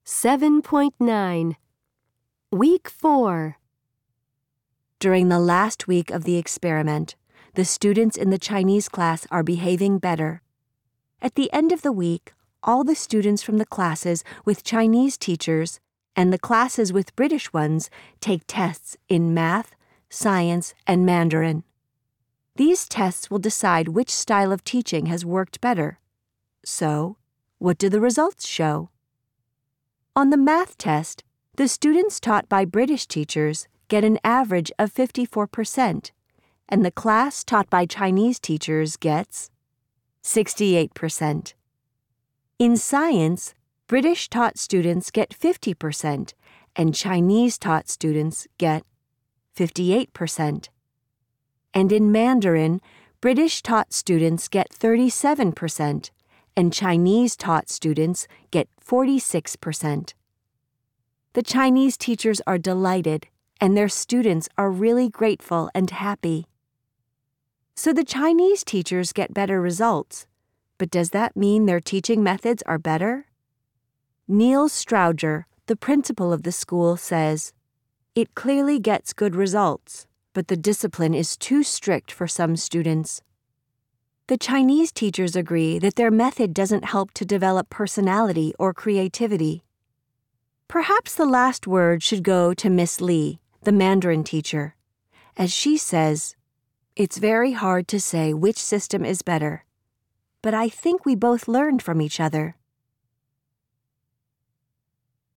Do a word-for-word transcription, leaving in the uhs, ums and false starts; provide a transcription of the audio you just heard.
seven point nine. Week four. During the last week of the experiment, the students in the Chinese class are behaving better. At the end of the week, all the students from the classes with Chinese teachers and the classes with British ones take tests in math, science, and Mandarin. These tests will decide which style of teaching has worked better. So, what do the results show? On the math test, the students taught by British teachers get an average of fifty-four percent, and the class taught by Chinese teachers gets sixty-eight percent. In science, British taught students get fifty percent, and Chinese taught students get fifty-eight percent. And in Mandarin, British taught students get thirty-seven percent, and Chinese taught students get forty-six percent. The Chinese teachers are delighted, and their students are really grateful and happy. So the Chinese teachers get better results, but does that mean their teaching methods are better? Neil Strowger, the principal of the school, says, "It clearly gets good results, but the discipline is too strict for some students." The Chinese teachers agree that their method doesn't help to develop personality or creativity. Perhaps the last word should go to Miss Lee, the Mandarin teacher. As she says, "It's very hard to say which system is better, but I think we both learned from each other."